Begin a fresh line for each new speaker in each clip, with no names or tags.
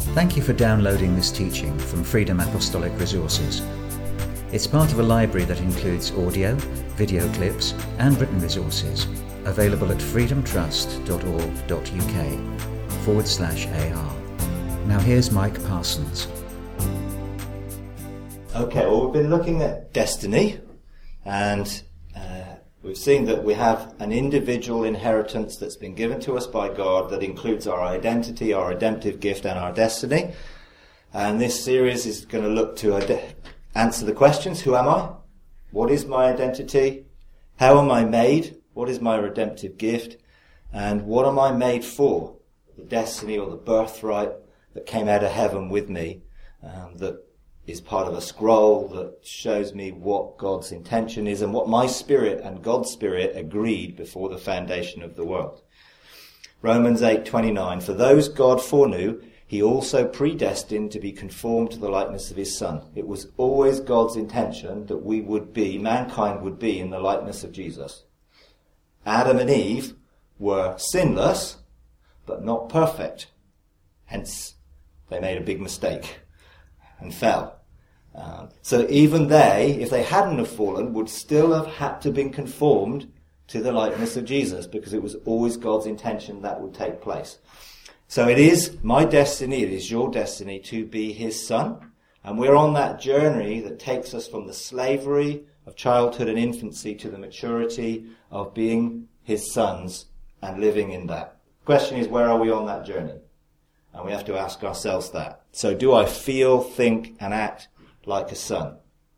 Thank you for downloading this teaching from Freedom Apostolic Resources. It's part of a library that includes audio, video clips and written resources available at freedomtrust.org.uk/AR. Now here's Mike Parsons.
Okay, well, we've been looking at destiny, and we've seen that we have an individual inheritance that's been given to us by God that includes our identity, our redemptive gift, and our destiny. And this series is going to look to answer the questions: who am I? What is my identity? How am I made? What is my redemptive gift? And what am I made for? The destiny or the birthright that came out of heaven with me, that is part of a scroll that shows me what God's intention is and what my spirit and God's spirit agreed before the foundation of the world. Romans 8:29, for those God foreknew, he also predestined to be conformed to the likeness of his Son. It was always God's intention that we would be, mankind would be, in the likeness of Jesus. Adam and Eve were sinless, but not perfect. Hence, they made a big mistake and fell. So even they, if they hadn't have fallen, would still have had to been conformed to the likeness of Jesus, because it was always God's intention that would take place. So it is my destiny, it is your destiny to be his son. And we're on that journey that takes us from the slavery of childhood and infancy to the maturity of being his sons and living in that. The question is, where are we on that journey? And we have to ask ourselves that. So do I feel, think, and act like a son?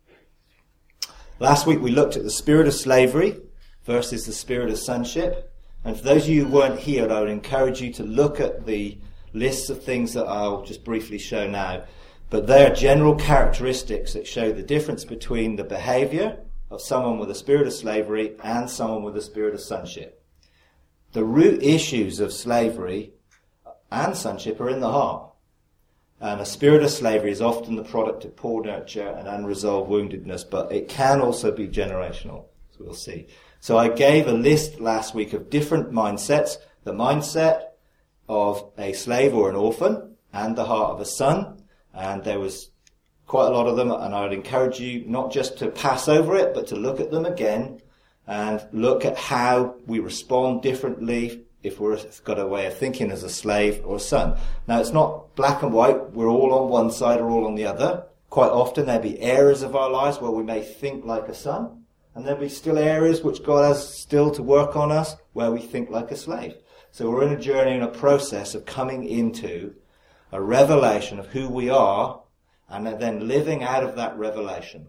Last week we looked at the spirit of slavery versus the spirit of sonship. And for those of you who weren't here, I would encourage you to look at the lists of things that I'll just briefly show now. But they are general characteristics that show the difference between the behavior of someone with a spirit of slavery and someone with a spirit of sonship. The root issues of slavery and sonship are in the heart. And a spirit of slavery is often the product of poor nurture and unresolved woundedness, but it can also be generational, as we'll see. So I gave a list last week of different mindsets: the mindset of a slave or an orphan, and the heart of a son. And there was quite a lot of them, and I would encourage you not just to pass over it, but to look at them again and look at how we respond differently if we've got a way of thinking as a slave or a son. Now, it's not black and white. We're all on one side or all on the other. Quite often there'll be areas of our lives where we may think like a son, and there'll be still areas which God has still to work on us where we think like a slave. So we're in a journey and a process of coming into a revelation of who we are and then living out of that revelation.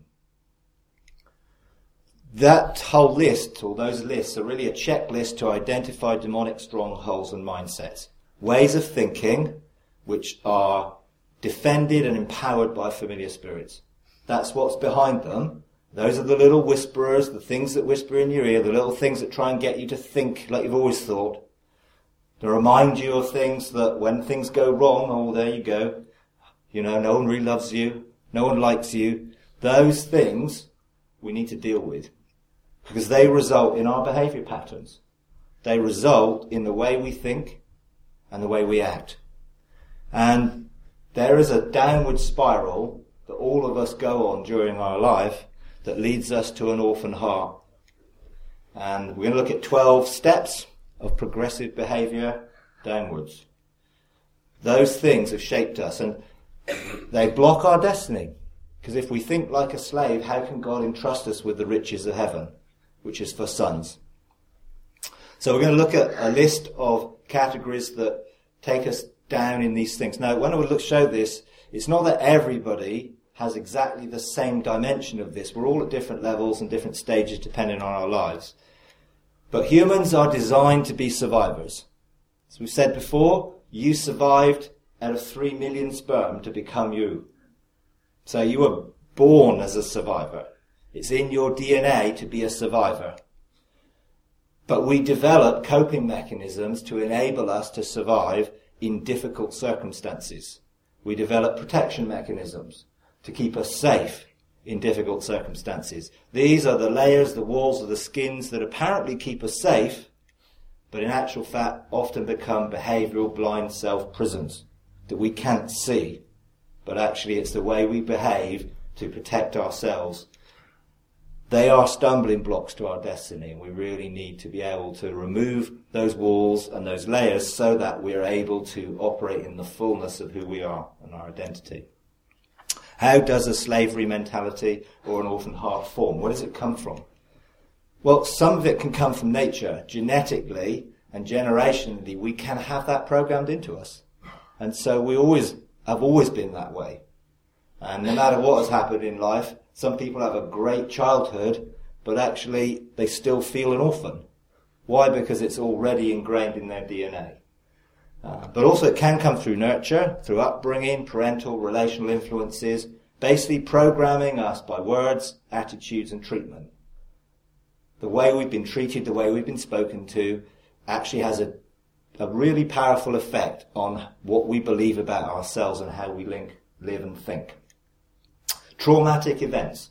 That whole list, or those lists, are really a checklist to identify demonic strongholds and mindsets. Ways of thinking which are defended and empowered by familiar spirits. That's what's behind them. Those are the little whisperers, the things that whisper in your ear, the little things that try and get you to think like you've always thought. To remind you of things that when things go wrong, oh, there you go. You know, no one really loves you. No one likes you. Those things we need to deal with, because they result in our behavior patterns. They result in the way we think and the way we act. And there is a downward spiral that all of us go on during our life that leads us to an orphan heart. And we're going to look at 12 steps of progressive behavior downwards. Those things have shaped us, and they block our destiny. Because if we think like a slave, how can God entrust us with the riches of heaven, which is for sons? So we're going to look at a list of categories that take us down in these things. Now, when I show this, it's not that everybody has exactly the same dimension of this. We're all at different levels and different stages depending on our lives. But humans are designed to be survivors. As we've said before, you survived out of 3 million sperm to become you. So you were born as a survivor. It's in your DNA to be a survivor. But we develop coping mechanisms to enable us to survive in difficult circumstances. We develop protection mechanisms to keep us safe in difficult circumstances. These are the layers, the walls, or the skins that apparently keep us safe, but in actual fact often become behavioural blind self prisons. that we can't see, but actually it's the way we behave to protect ourselves. They are stumbling blocks to our destiny, and we really need to be able to remove those walls and those layers so that we're able to operate in the fullness of who we are and our identity. How does a slavery mentality or an orphan heart form? Where does it come from? Well, some of it can come from nature. Genetically and generationally, we can have that programmed into us. And so we have always been that way. And no matter what has happened in life, some people have a great childhood, but actually they still feel an orphan. Why? Because it's already ingrained in their DNA. But also it can come through nurture, through upbringing, parental, relational influences, basically programming us by words, attitudes and treatment. The way we've been treated, the way we've been spoken to, actually has a really powerful effect on what we believe about ourselves and how we live and think. Traumatic events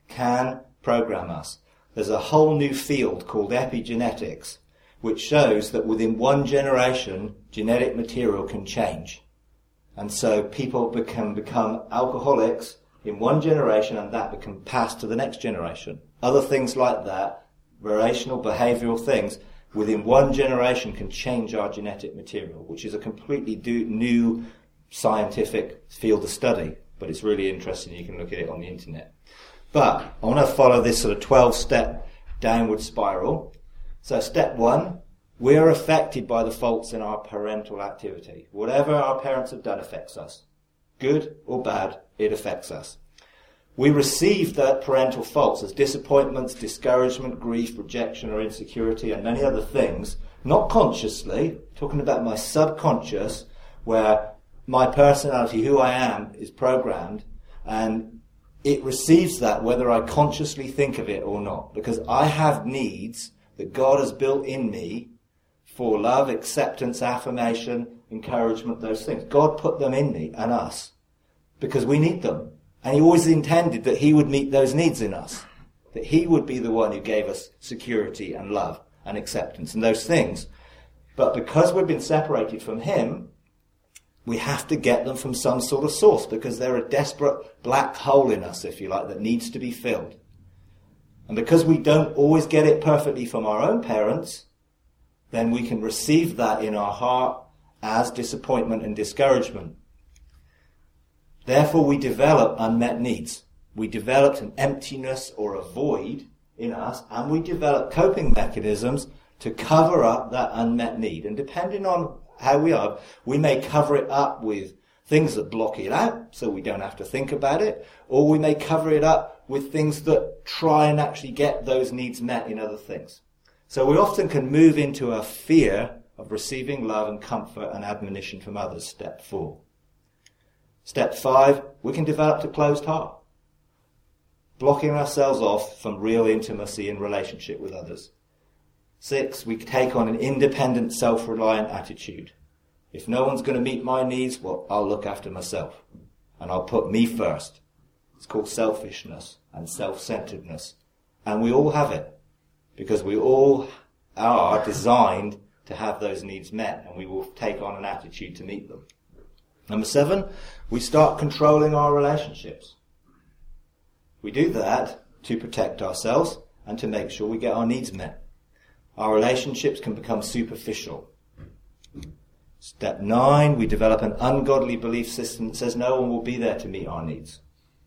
can program us. There's a whole new field called epigenetics, which shows that within one generation, genetic material can change. And so people can become alcoholics in one generation, and that can pass to the next generation. Other things like that, relational, behavioral things, within one generation can change our genetic material, which is a completely new scientific field of study. But it's really interesting. You can look at it on the internet. But I want to follow this sort of 12-step downward spiral. So step 1, we are affected by the faults in our parental activity. Whatever our parents have done affects us. Good or bad, it affects us. We receive that parental faults as disappointments, discouragement, grief, rejection or insecurity and many other things, not consciously, talking about my subconscious, where my personality, who I am, is programmed, and it receives that whether I consciously think of it or not, because I have needs that God has built in me for love, acceptance, affirmation, encouragement, those things. God put them in me and us because we need them. And he always intended that he would meet those needs in us, that he would be the one who gave us security and love and acceptance and those things. But because we've been separated from him, we have to get them from some sort of source, because they're a desperate black hole in us, if you like, that needs to be filled. And because we don't always get it perfectly from our own parents, then we can receive that in our heart as disappointment and discouragement. Therefore, we develop unmet needs. We develop an emptiness or a void in us, and we develop coping mechanisms to cover up that unmet need. And depending on how we are, we may cover it up with things that block it out so we don't have to think about it, or we may cover it up with things that try and actually get those needs met in other things. So we often can move into a fear of receiving love and comfort and admonition from others, step 4. Step 5, we can develop a closed heart, blocking ourselves off from real intimacy and relationship with others. 6, we take on an independent, self-reliant attitude. If no one's going to meet my needs, well, I'll look after myself. And I'll put me first. It's called selfishness and self-centeredness. And we all have it, because we all are designed to have those needs met, and we will take on an attitude to meet them. Number 7, we start controlling our relationships. We do that to protect ourselves and to make sure we get our needs met. Our relationships can become superficial. Step 9, we develop an ungodly belief system that says no one will be there to meet our needs.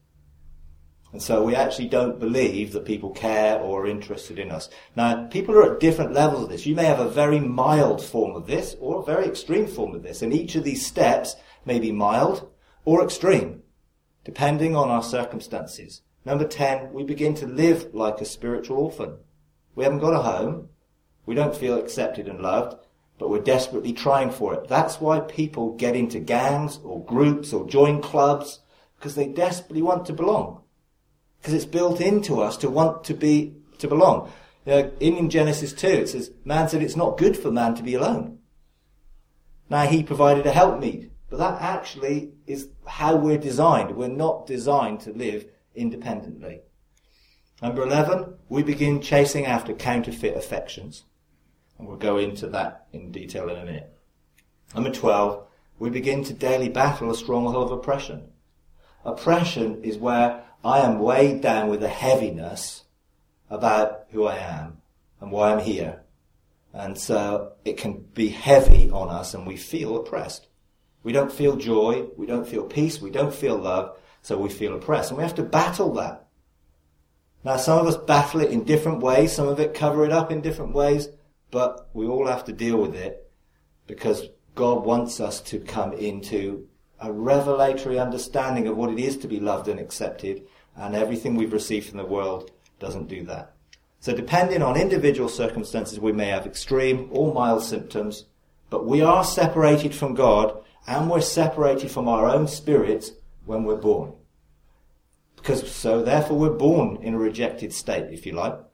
And so we actually don't believe that people care or are interested in us. Now, people are at different levels of this. You may have a very mild form of this or a very extreme form of this. And each of these steps may be mild or extreme, depending on our circumstances. Number 10, we begin to live like a spiritual orphan. We haven't got a home. We don't feel accepted and loved, but we're desperately trying for it. That's why people get into gangs or groups or join clubs, because they desperately want to belong. Because it's built into us to want to belong. In Genesis 2, it says, man said it's not good for man to be alone. Now he provided a helpmeet. But that actually is how we're designed. We're not designed to live independently. Number 11, we begin chasing after counterfeit affections. And we'll go into that in detail in a minute. Number 12, we begin to daily battle a stronghold of oppression. Oppression is where I am weighed down with a heaviness about who I am and why I'm here. And so it can be heavy on us and we feel oppressed. We don't feel joy, we don't feel peace, we don't feel love, so we feel oppressed. And we have to battle that. Now some of us battle it in different ways, some of it cover it up in different ways, but we all have to deal with it because God wants us to come into a revelatory understanding of what it is to be loved and accepted, and everything we've received from the world doesn't do that. So depending on individual circumstances, we may have extreme or mild symptoms, but we are separated from God, and we're separated from our own spirits when we're born. Therefore we're born in a rejected state, if you like.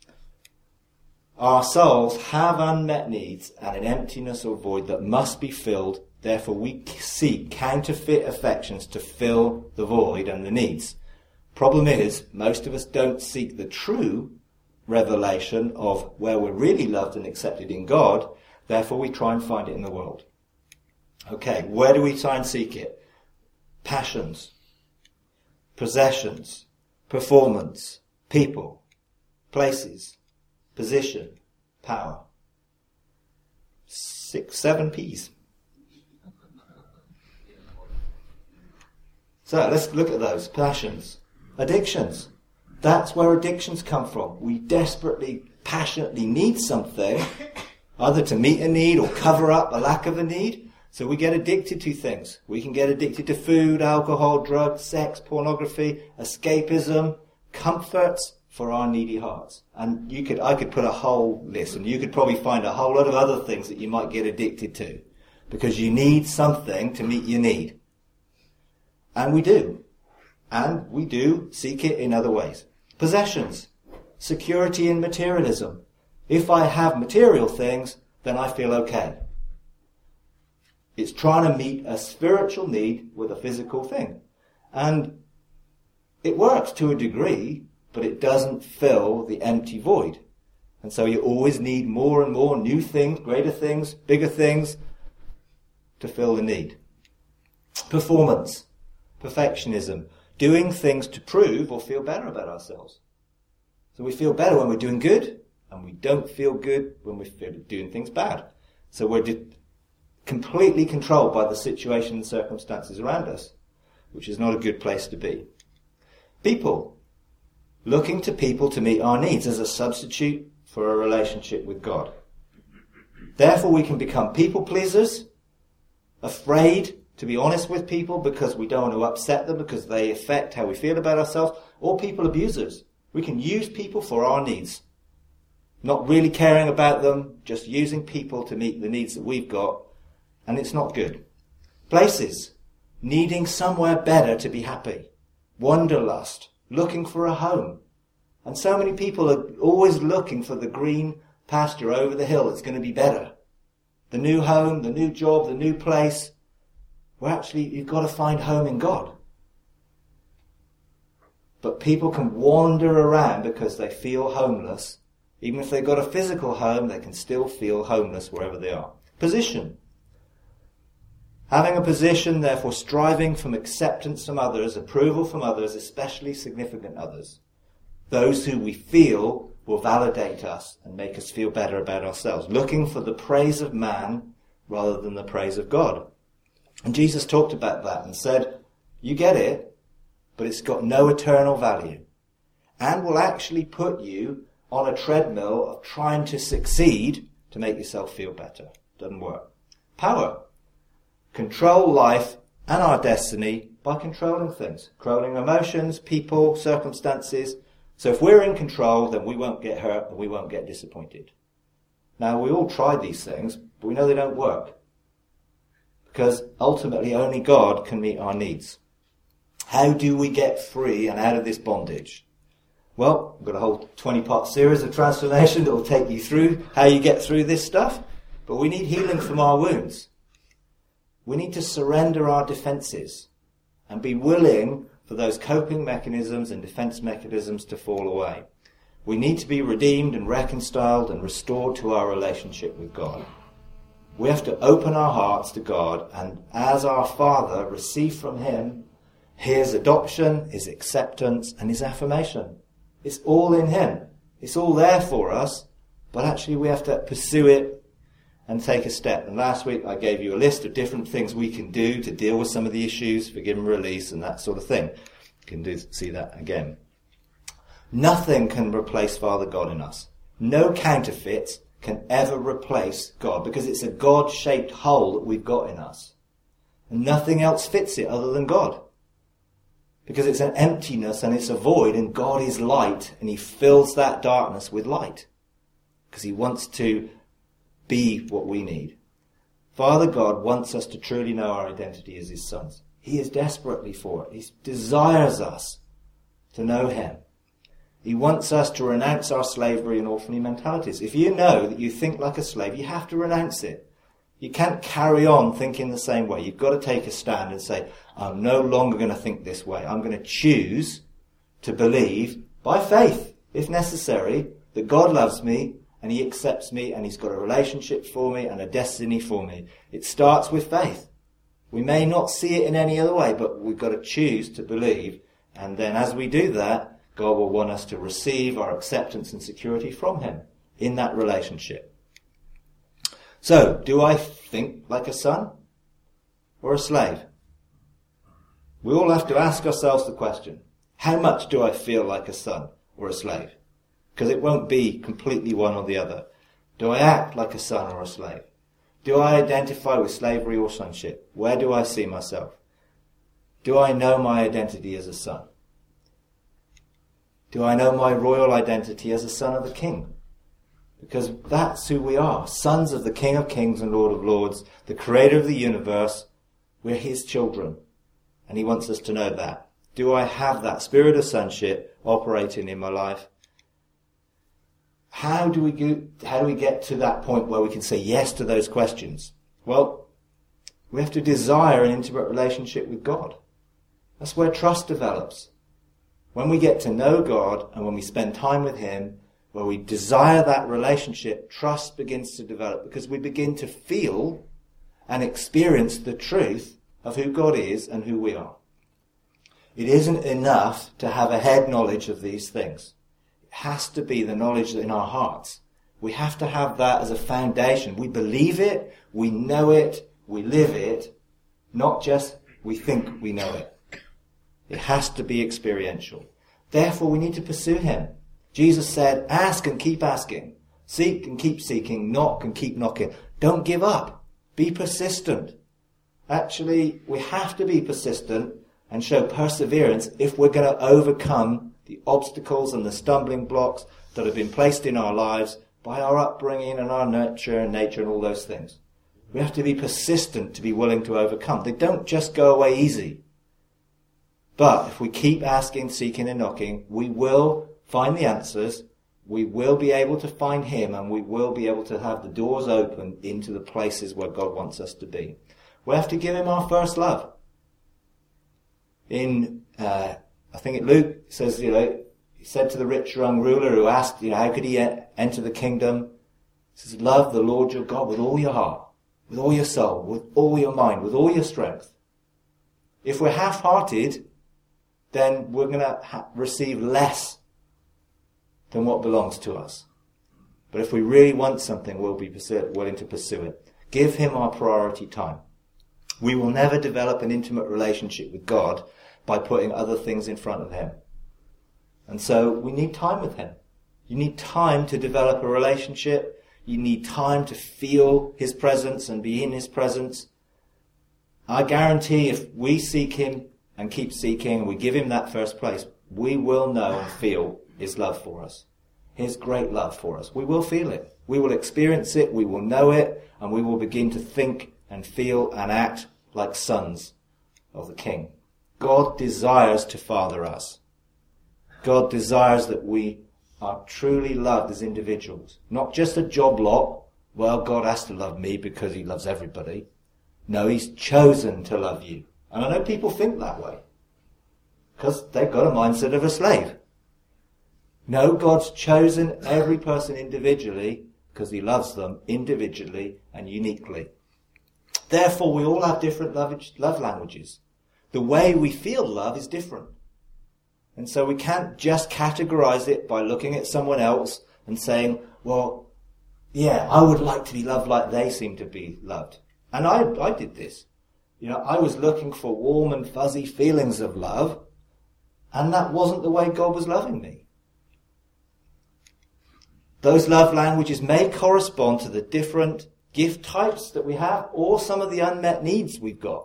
Our souls have unmet needs and an emptiness or void that must be filled. Therefore we seek counterfeit affections to fill the void and the needs. Problem is, most of us don't seek the true revelation of where we're really loved and accepted in God. Therefore we try and find it in the world. Okay, where do we try and seek it? Passions, possessions, performance, people, places, position, power. 6, 7 P's. So let's look at those. Passions. Addictions. That's where addictions come from. We desperately, passionately need something, either to meet a need or cover up a lack of a need. So we get addicted to things. We can get addicted to food, alcohol, drugs, sex, pornography, escapism, comforts for our needy hearts. And I could put a whole list, and you could probably find a whole lot of other things that you might get addicted to, because you need something to meet your need. And we do. And we do seek it in other ways. Possessions. Security in materialism. If I have material things, then I feel okay. It's trying to meet a spiritual need with a physical thing. And it works to a degree, but it doesn't fill the empty void. And so you always need more and more new things, greater things, bigger things to fill the need. Performance. Perfectionism. Doing things to prove or feel better about ourselves. So we feel better when we're doing good, and we don't feel good when we're doing things bad. So we're completely controlled by the situation and circumstances around us, which is not a good place to be. People. Looking to people to meet our needs as a substitute for a relationship with God. Therefore we can become people pleasers, afraid to be honest with people because we don't want to upset them because they affect how we feel about ourselves, or people abusers. We can use people for our needs, not really caring about them, just using people to meet the needs that we've got, and it's not good. Places. Needing somewhere better to be happy. Wanderlust. Looking for a home. And so many people are always looking for the green pasture over the hill that's going to be better. The new home, the new job, the new place. Well, actually, you've got to find home in God. But people can wander around because they feel homeless. Even if they've got a physical home, they can still feel homeless wherever they are. Position. Having a position, therefore striving from acceptance from others, approval from others, especially significant others. Those who we feel will validate us and make us feel better about ourselves. Looking for the praise of man rather than the praise of God. And Jesus talked about that and said, you get it, but it's got no eternal value. And will actually put you on a treadmill of trying to succeed to make yourself feel better. Doesn't work. Power. Control life and our destiny by controlling things. Controlling emotions, people, circumstances. So if we're in control, then we won't get hurt and we won't get disappointed. Now, we all try these things, but we know they don't work. Because ultimately only God can meet our needs. How do we get free and out of this bondage? Well, I've got a whole 20-part series of transformation that will take you through how you get through this stuff. But we need healing from our wounds. We need to surrender our defenses and be willing for those coping mechanisms and defense mechanisms to fall away. We need to be redeemed and reconciled and restored to our relationship with God. We have to open our hearts to God, and as our Father, receive from him his adoption, his acceptance, and his affirmation. It's all in him. It's all there for us, but actually we have to pursue it and take a step. And last week I gave you a list of different things we can do to deal with some of the issues, forgive and release, and that sort of thing. You can see that again. Nothing can replace Father God in us. No counterfeit can ever replace God, because it's a God-shaped hole that we've got in us. And nothing else fits it other than God. Because it's an emptiness and it's a void, and God is light, and he fills that darkness with light. Because he wants to be what we need. Father God wants us to truly know our identity as his sons. He is desperately for it. He desires us to know him. He wants us to renounce our slavery and orphanage mentalities. If you know that you think like a slave, you have to renounce it. You can't carry on thinking the same way. You've got to take a stand and say, I'm no longer going to think this way. I'm going to choose to believe by faith, if necessary, that God loves me and he accepts me and he's got a relationship for me and a destiny for me. It starts with faith. We may not see it in any other way, but we've got to choose to believe. And then as we do that, God will want us to receive our acceptance and security from him in that relationship. So, do I think like a son or a slave? We all have to ask ourselves the question, how much do I feel like a son or a slave? Because it won't be completely one or the other. Do I act like a son or a slave? Do I identify with slavery or sonship? Where do I see myself? Do I know my identity as a son? Do I know my royal identity as a son of the King? Because that's who we are, sons of the King of Kings and Lord of Lords, the creator of the universe. We're his children, and he wants us to know that. Do I have that spirit of sonship operating in my life? How do we get to that point where we can say yes to those questions? Well, we have to desire an intimate relationship with God. That's where trust develops. When we get to know God and when we spend time with him, where we desire that relationship, trust begins to develop, because we begin to feel and experience the truth of who God is and who we are. It isn't enough to have a head knowledge of these things. It has to be the knowledge in our hearts. We have to have that as a foundation. We believe it, we know it, we live it, not just we think we know it. It has to be experiential. Therefore, we need to pursue him. Jesus said, ask and keep asking. Seek and keep seeking. Knock and keep knocking. Don't give up. Be persistent. Actually, we have to be persistent and show perseverance if we're going to overcome the obstacles and the stumbling blocks that have been placed in our lives by our upbringing and our nurture and nature and all those things. We have to be persistent to be willing to overcome. They don't just go away easy. But if we keep asking, seeking and knocking, we will find the answers, we will be able to find him, and we will be able to have the doors open into the places where God wants us to be. We have to give him our first love. In, I think Luke, it says, he said to the rich young ruler who asked, how could he enter the kingdom? He says, love the Lord your God with all your heart, with all your soul, with all your mind, with all your strength. If we're half-hearted, then we're going to receive less than what belongs to us. But if we really want something, we'll be willing to pursue it. Give him our priority time. We will never develop an intimate relationship with God by putting other things in front of him. And so we need time with him. You need time to develop a relationship. You need time to feel his presence and be in his presence. I guarantee if we seek him and keep seeking, and we give him that first place, we will know and feel his love for us. His great love for us. We will feel it. We will experience it. We will know it. And we will begin to think and feel and act like sons of the King. God desires to father us. God desires that we are truly loved as individuals. Not just a job lot. Well, God has to love me because he loves everybody. No, he's chosen to love you. And I know people think that way, because they've got a mindset of a slave. No, God's chosen every person individually because he loves them individually and uniquely. Therefore, we all have different love languages. The way we feel love is different. And so we can't just categorize it by looking at someone else and saying, well, yeah, I would like to be loved like they seem to be loved. And I did this. I was looking for warm and fuzzy feelings of love, and that wasn't the way God was loving me. Those love languages may correspond to the different gift types that we have, or some of the unmet needs we've got.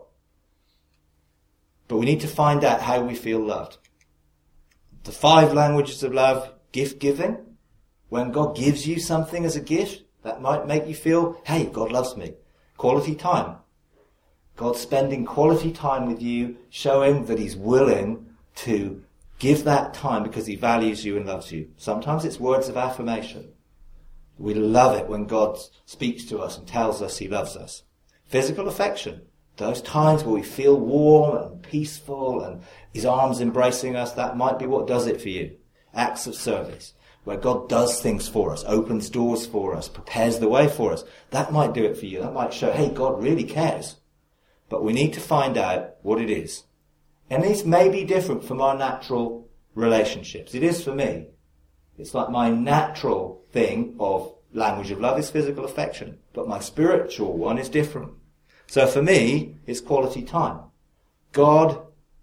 But we need to find out how we feel loved. The 5 languages of love: gift giving. When God gives you something as a gift, that might make you feel, hey, God loves me. Quality time. God spending quality time with you, showing that he's willing to give that time because he values you and loves you. Sometimes it's words of affirmation. We love it when God speaks to us and tells us he loves us. Physical affection. Those times where we feel warm and peaceful and his arms embracing us, that might be what does it for you. Acts of service, where God does things for us, opens doors for us, prepares the way for us. That might do it for you. That might show, hey, God really cares. But we need to find out what it is. And this may be different from our natural relationships. It is for me. It's like my natural thing of language of love is physical affection, but my spiritual one is different. So for me, it's quality time. God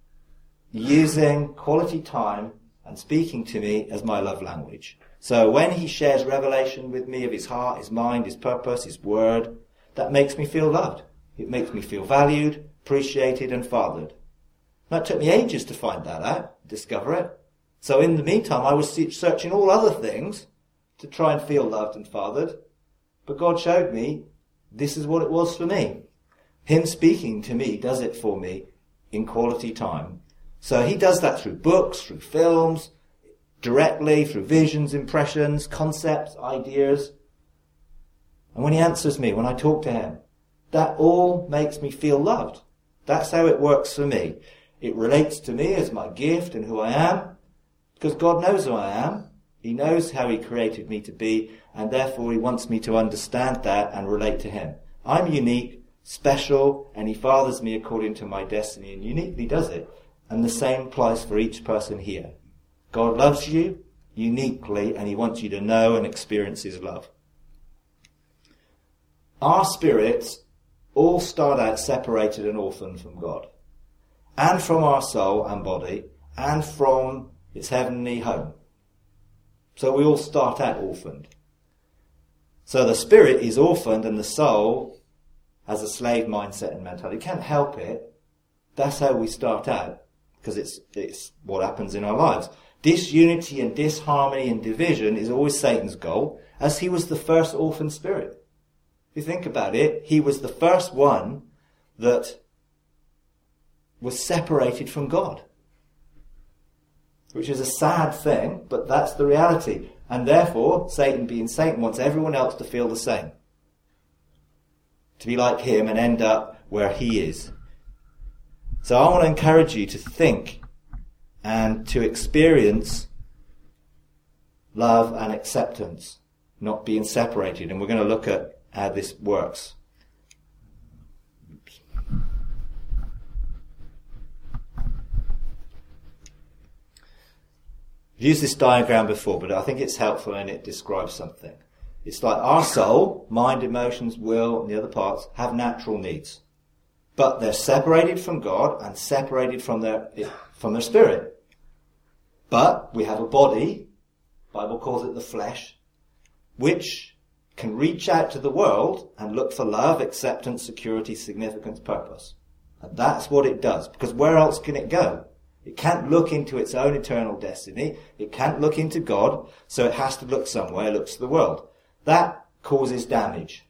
using quality time and speaking to me as my love language. So when he shares revelation with me of his heart, his mind, his purpose, his word, that makes me feel loved. It makes me feel valued, appreciated and fathered. That took me ages to find that out, discover it. So in the meantime, I was searching all other things to try and feel loved and fathered. But God showed me this is what it was for me. Him speaking to me does it for me in quality time. So he does that through books, through films, directly, through visions, impressions, concepts, ideas. And when he answers me, when I talk to him, that all makes me feel loved. That's how it works for me. It relates to me as my gift and who I am, because God knows who I am. He knows how he created me to be, and therefore he wants me to understand that and relate to him. I'm unique, special, and he fathers me according to my destiny, and uniquely does it. And the same applies for each person here. God loves you uniquely, and he wants you to know and experience his love. Our spirits all start out separated and orphaned from God, and from our soul and body, and from its heavenly home. So we all start out orphaned. So the spirit is orphaned, and the soul has a slave mindset and mentality. You can't help it. That's how we start out, because it's what happens in our lives. Disunity and disharmony and division is always Satan's goal, as he was the first orphan spirit. If you think about it, he was the first one that was separated from God, which is a sad thing, but that's the reality. And therefore, Satan being Satan wants everyone else to feel the same, to be like him and end up where he is. So I want to encourage you to think and to experience love and acceptance, not being separated. And we're going to look at how this works. I've used this diagram before, but I think it's helpful and it describes something. It's like our soul, mind, emotions, will, and the other parts have natural needs. But they're separated from God and separated from their spirit. But we have a body, the Bible calls it the flesh, which can reach out to the world and look for love, acceptance, security, significance, purpose. And that's what it does, because where else can it go? It can't look into its own eternal destiny. It can't look into God, so it has to look somewhere. It looks to the world. That causes damage.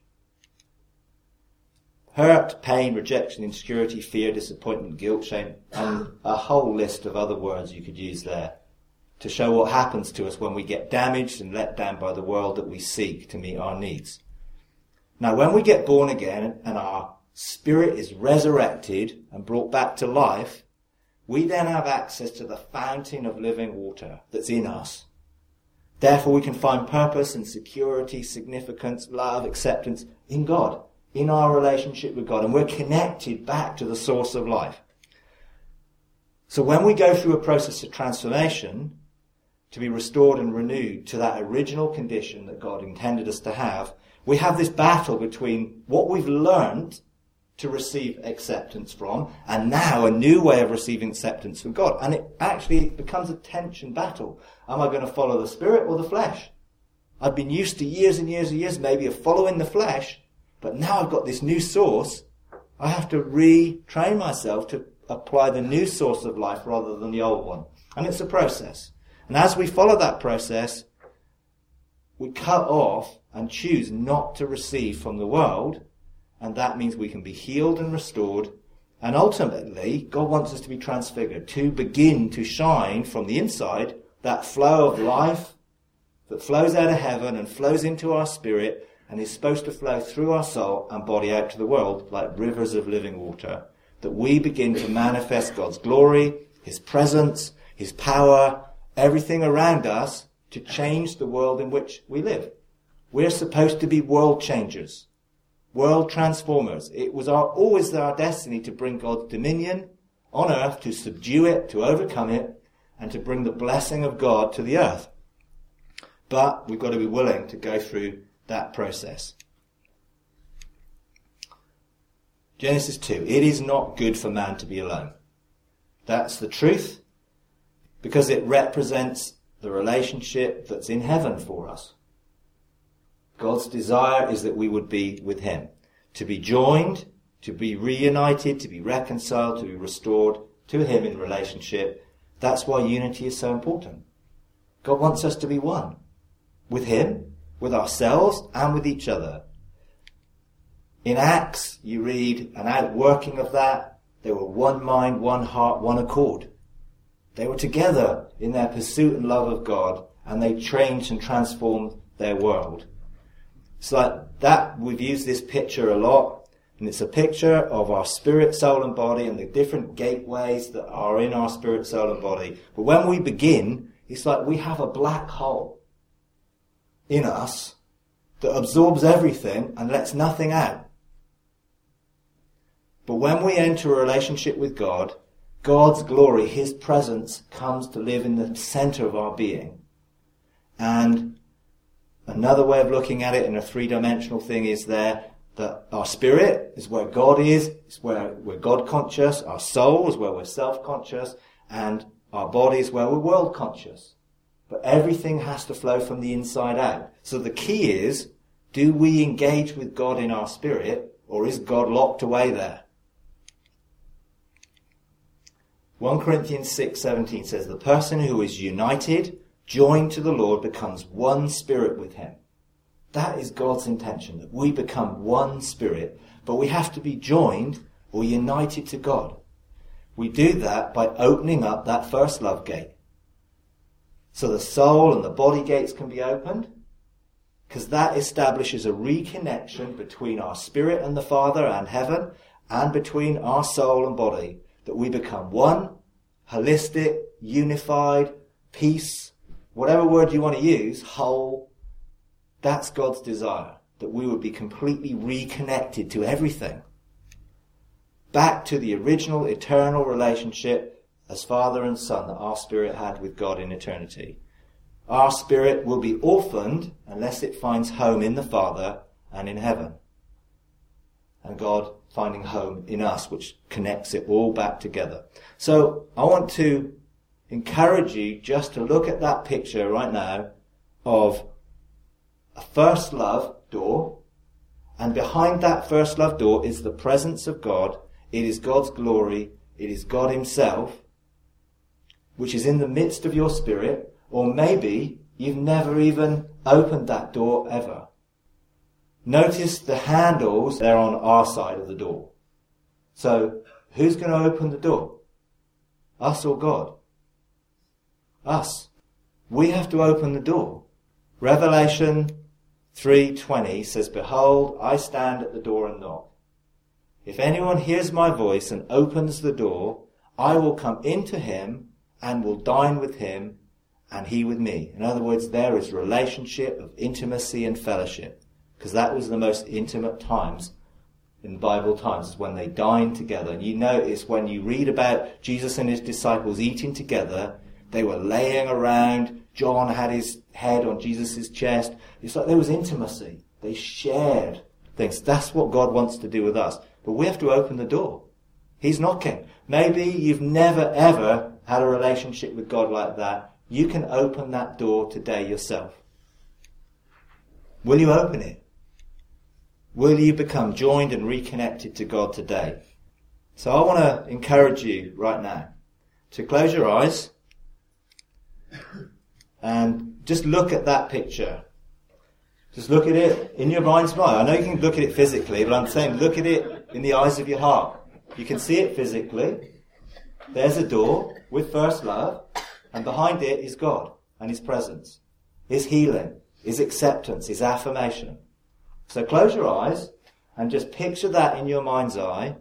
Hurt, pain, rejection, insecurity, fear, disappointment, guilt, shame, and a whole list of other words you could use there to show what happens to us when we get damaged and let down by the world that we seek to meet our needs. Now, when we get born again and our spirit is resurrected and brought back to life, we then have access to the fountain of living water that's in us. Therefore, we can find purpose and security, significance, love, acceptance in God, in our relationship with God. And we're connected back to the source of life. So when we go through a process of transformation, to be restored and renewed to that original condition that God intended us to have, we have this battle between what we've learned to receive acceptance from, and now a new way of receiving acceptance from God. And it actually becomes a tension battle. Am I going to follow the Spirit or the flesh? I've been used to years and years and years maybe of following the flesh, but now I've got this new source. I have to retrain myself to apply the new source of life rather than the old one. And it's a process. And as we follow that process, we cut off and choose not to receive from the world. And that means we can be healed and restored. And ultimately, God wants us to be transfigured, to begin to shine from the inside that flow of life that flows out of heaven and flows into our spirit and is supposed to flow through our soul and body out to the world like rivers of living water. That we begin to manifest God's glory, His presence, His power, everything around us to change the world in which we live. We're supposed to be world changers. World transformers. It was always our destiny to bring God's dominion on earth, to subdue it, to overcome it, and to bring the blessing of God to the earth. But we've got to be willing to go through that process. Genesis 2. It is not good for man to be alone. That's the truth, because it represents the relationship that's in heaven for us. God's desire is that we would be with Him, to be joined, to be reunited, to be reconciled, to be restored to Him in relationship. That's why unity is so important. God wants us to be one with Him, with ourselves, and with each other. In Acts, you read an outworking of that. They were one mind, one heart, one accord. They were together in their pursuit and love of God, and they changed and transformed their world. It's like that, we've used this picture a lot, and it's a picture of our spirit, soul and body and the different gateways that are in our spirit, soul and body. But when we begin, it's like we have a black hole in us that absorbs everything and lets nothing out. But when we enter a relationship with God, God's glory, His presence, comes to live in the center of our being. And another way of looking at it in a three-dimensional thing is there that our spirit is where God is, it's where we're God-conscious, our soul is where we're self-conscious, and our body is where we're world-conscious. But everything has to flow from the inside out. So the key is, do we engage with God in our spirit, or is God locked away there? 1 Corinthians 6:17 says, the person who is united, joined to the Lord, becomes one spirit with Him. That is God's intention, that we become one spirit, but we have to be joined or united to God. We do that by opening up that first love gate. So the soul and the body gates can be opened, because that establishes a reconnection between our spirit and the Father and heaven, and between our soul and body, that we become one, holistic, unified, peace, whatever word you want to use, whole. That's God's desire, that we would be completely reconnected to everything. Back to the original eternal relationship as Father and Son that our spirit had with God in eternity. Our spirit will be orphaned unless it finds home in the Father and in heaven. And God finding home in us, which connects it all back together. So I want to encourage you just to look at that picture right now of a first love door, and behind that first love door is the presence of God. It is God's glory. It is God Himself, which is in the midst of your spirit, or maybe you've never even opened that door ever. Notice the handles, they're on our side of the door. So, who's going to open the door? Us or God? Us. We have to open the door. Revelation 3:20 says, behold, I stand at the door and knock. If anyone hears my voice and opens the door, I will come into him and will dine with him and he with me. In other words, there is relationship of intimacy and fellowship, because that was the most intimate times in Bible times, is when they dined together. And you notice when you read about Jesus and his disciples eating together, they were laying around. John had his head on Jesus' chest. It's like there was intimacy. They shared things. That's what God wants to do with us. But we have to open the door. He's knocking. Maybe you've never ever had a relationship with God like that. You can open that door today yourself. Will you open it? Will you become joined and reconnected to God today? So I want to encourage you right now to close your eyes and just look at that picture. Just look at it in your mind's eye. I know you can look at it physically, but I'm saying look at it in the eyes of your heart. You can see it physically. There's a door with first love, and behind it is God and his presence, his healing, his acceptance, his affirmation. So close your eyes and just picture that in your mind's eye.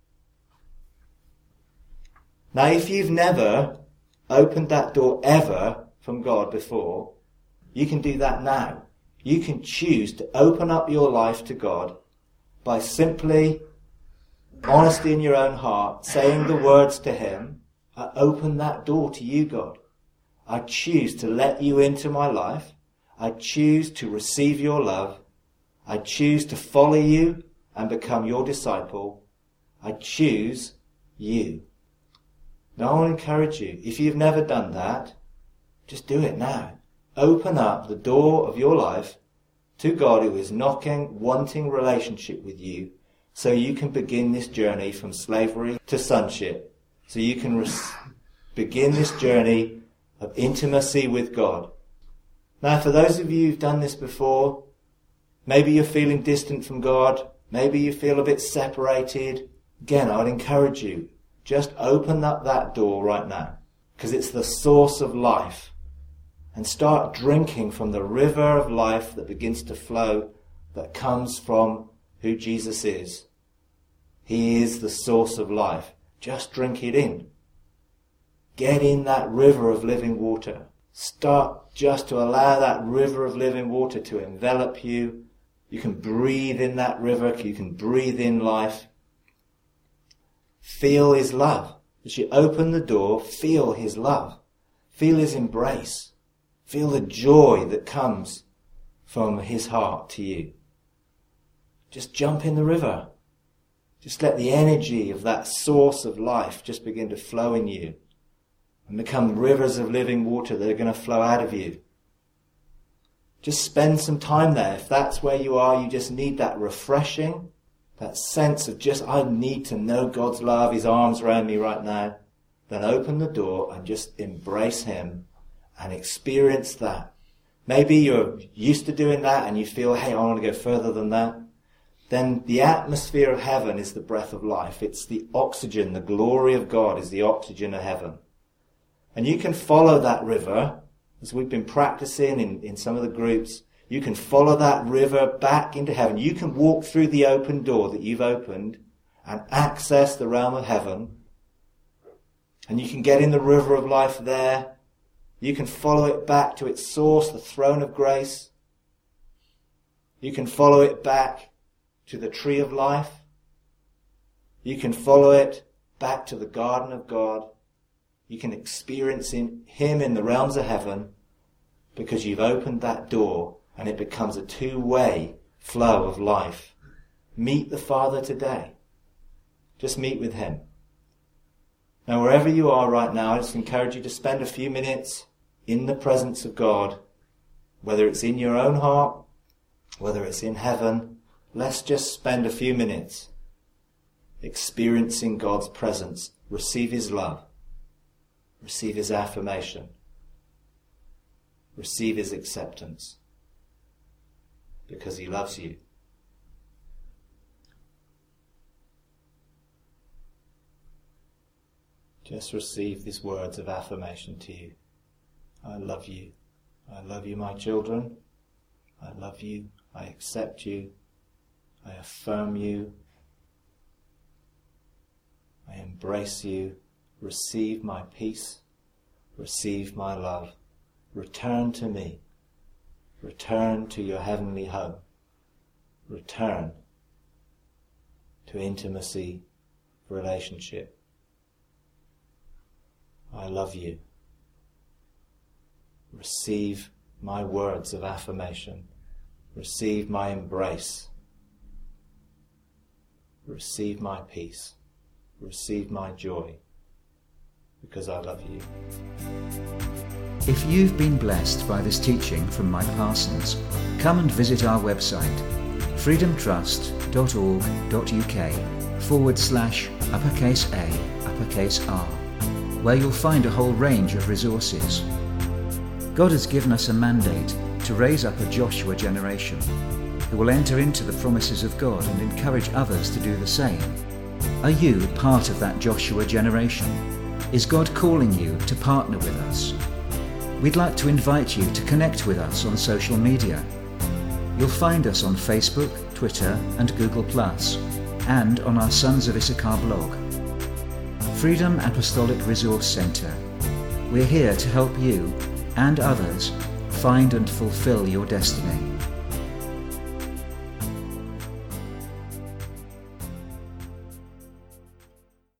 Now, if you've never opened that door ever from God before, you can do that now. You can choose to open up your life to God by simply, honestly in your own heart, saying the words to him, I open that door to you, God. I choose to let you into my life. I choose to receive your love. I choose to follow you and become your disciple. I choose you. Now I want to encourage you, if you've never done that, just do it now. Open up the door of your life to God, who is knocking, wanting relationship with you, so you can begin this journey from slavery to sonship. So you can begin this journey of intimacy with God. Now, for those of you who've done this before, maybe you're feeling distant from God, maybe you feel a bit separated. Again, I would encourage you, just open up that door right now, because it's the source of life. And start drinking from the river of life that begins to flow, that comes from who Jesus is. He is the source of life. Just drink it in. Get in that river of living water. Start just to allow that river of living water to envelop you. You can breathe in that river. You can breathe in life. Feel his love. As you open the door, feel his love. Feel his embrace. Feel the joy that comes from his heart to you. Just jump in the river. Just let the energy of that source of life just begin to flow in you and become rivers of living water that are going to flow out of you. Just spend some time there. If that's where you are, you just need that refreshing, that sense of just, I need to know God's love, his arms around me right now. Then open the door and just embrace him and experience that. Maybe you're used to doing that and you feel, hey, I want to go further than that. Then the atmosphere of heaven is the breath of life. It's the oxygen. The glory of God is the oxygen of heaven. And you can follow that river, as we've been practicing in some of the groups. You can follow that river back into heaven. You can walk through the open door that you've opened and access the realm of heaven. And you can get in the river of life there. You can follow it back to its source, the throne of grace. You can follow it back to the tree of life. You can follow it back to the garden of God. You can experience him in the realms of heaven because you've opened that door and it becomes a two-way flow of life. Meet the Father today. Just meet with him. Now, wherever you are right now, I just encourage you to spend a few minutes in the presence of God, whether it's in your own heart, whether it's in heaven. Let's just spend a few minutes experiencing God's presence. Receive his love. Receive his affirmation. Receive his acceptance. Because he loves you. Just receive these words of affirmation to you. I love you. I love you, my children. I love you. I accept you. I affirm you. I embrace you. Receive my peace. Receive my love. return to me. Return to your heavenly home. Return to intimacy, relationship. I love you. Receive my words of affirmation. Receive my embrace. Receive my peace. Receive my joy. Because I love you.
If you've been blessed by this teaching from Mike Parsons, come and visit our website, freedomtrust.org.uk/A_R, where you'll find a whole range of resources. God has given us a mandate to raise up a Joshua generation who will enter into the promises of God and encourage others to do the same. Are you part of that Joshua generation? Is God calling you to partner with us? We'd like to invite you to connect with us on social media. You'll find us on Facebook, Twitter and Google+, and on our Sons of Issachar blog. Freedom Apostolic Resource Centre. We're here to help you and others find and fulfill your destiny.